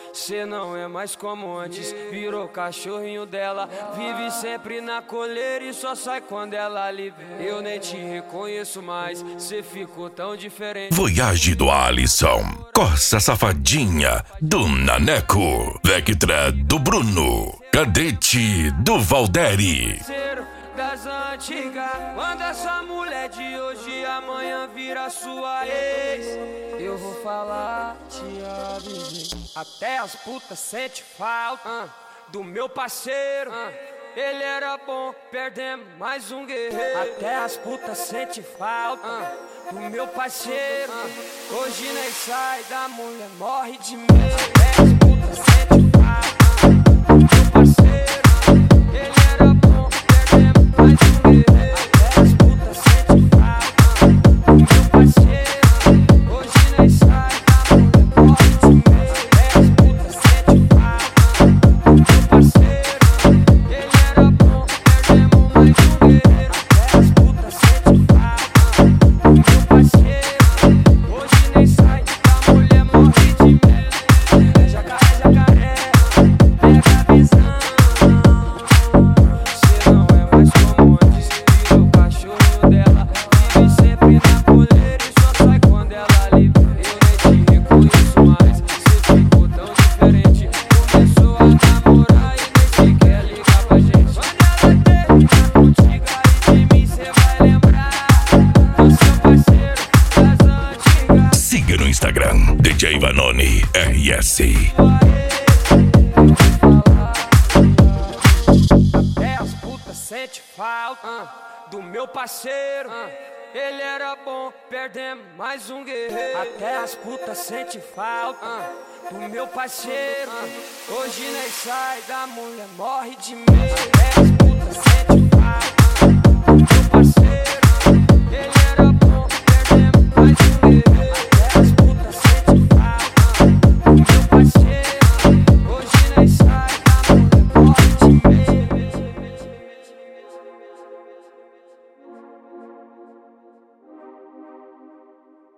Cê não é mais como antes, virou cachorrinho dela. Vive sempre na coleira e só sai quando ela libera. Eu nem te reconheço mais, cê ficou tão diferente. Voyage do Alisson, Corsa Safadinha do Naneco, Vectra do Bruno, Cadete do Valderi. Das antigas, quando essa mulher de hoje amanhã vira sua ex, eu vou falar, te avisei. Até as putas sente falta do meu parceiro. Ele era bom, perdemos mais um guerreiro. Até as putas sente falta do meu parceiro. Hoje nem sai da mulher, morre de medo. Até as putas sente falta do meu parceiro. Ele era bom, perdemos mais um guerreiro. Até as putas sente falta do meu parceiro. Hoje nem sai da mulher, morre de medo. Até as putas sente falta do meu parceiro. Siga no Instagram, DJ Vanoni RS. Até as putas sente falta do meu parceiro. Ele era bom, perdemos mais um guerreiro. Até as putas sente falta do meu parceiro. Hoje nem sai da mulher, morre de medo. Até as putas sente falta